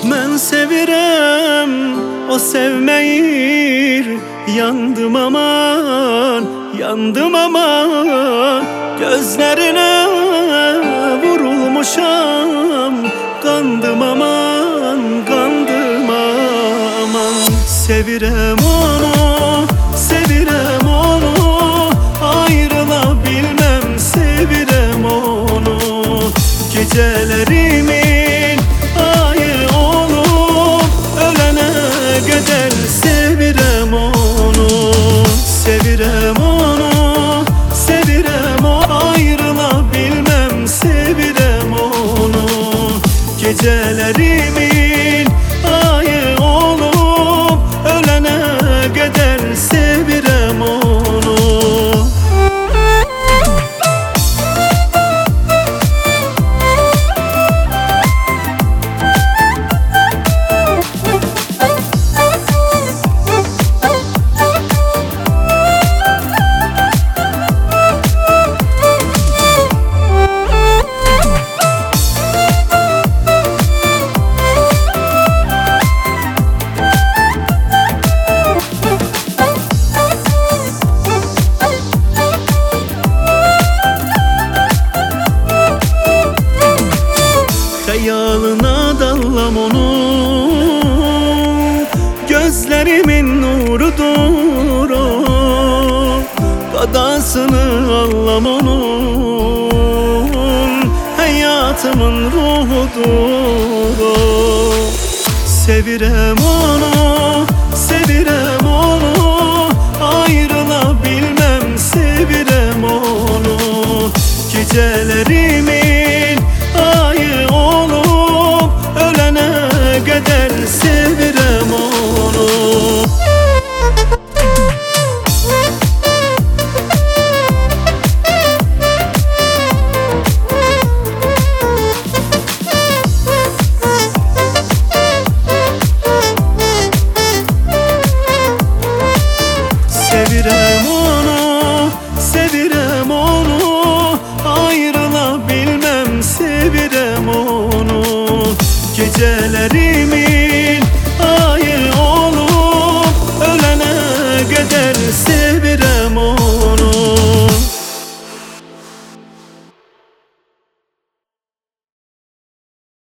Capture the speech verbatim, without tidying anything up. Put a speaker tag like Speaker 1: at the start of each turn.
Speaker 1: Ben sevirem, o sevmeyir. Yandım aman, yandım aman. Gözlerine vurulmuşam. Kandım aman, kandım aman. Sevirem onu, sevirem onu. Ayrılabilmem, sevirem onu. Gecelerimin ayı olup ölene kadar sevirem onu. Sevirem onu, sevirem onu. Ayrılabilmem, sevirem onu. Gecelerimin ayı olup ölene kadar sevirem onu. Hayalına dallam onun, gözlerimin nurudur o. Kadasını allam onun, hayatımın ruhudur o. Sevirem onu, sevirem onu. Ayrılabilmem, sevirem onu. Gecelerimin ayı olup ölene kadar sevirem onu. Sevirem onu, sevirem onu. Ayrılabilmem, sevirem onu. Gecelerimi